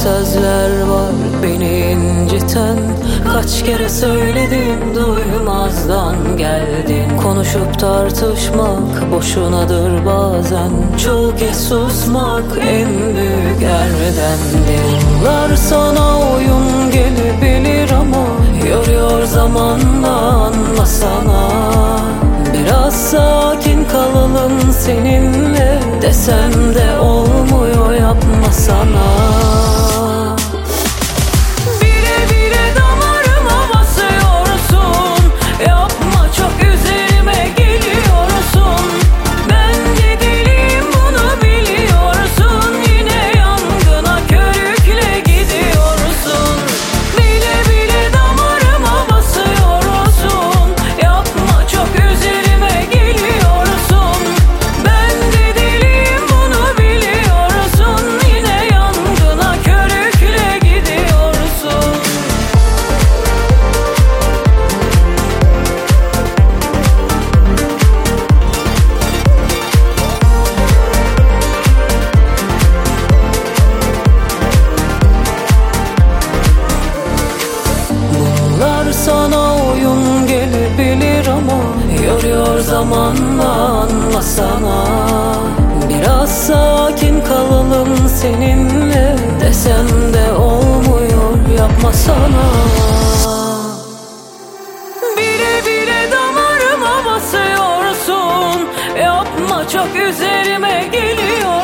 sözler var beni inciten. Kaç kere söyledim duymazdan geldin. Konuşup tartışmak boşunadır bazen. Çoğu kez susmak en büyük erdemdir. Bunlar sana oyun gelebilir ama yoruyor zamanla, anlasana. Biraz sakin kalalım seninle desem de olmuyor, yapmasana. Bire bire damarıma basıyorsun, yapma, çok üzerime geliyorsun. Ben de deliyim, bunu biliyorsun. Yine yangına körükle gidiyorsun. Bile bile damarıma basıyorsun, yapma, çok üzerime geliyorsun. Ben de deliyim, bunu biliyorsun. Yine yangına körükle gidiyorsun. Bunlar sana oyun gelebilir ama yoruyor zamanla, anlasana. Biraz sakin kalalım seninle desem de olmuyor, yapmasana. Bire bire damarıma basıyorsun, yapma, çok üzerime geliyor.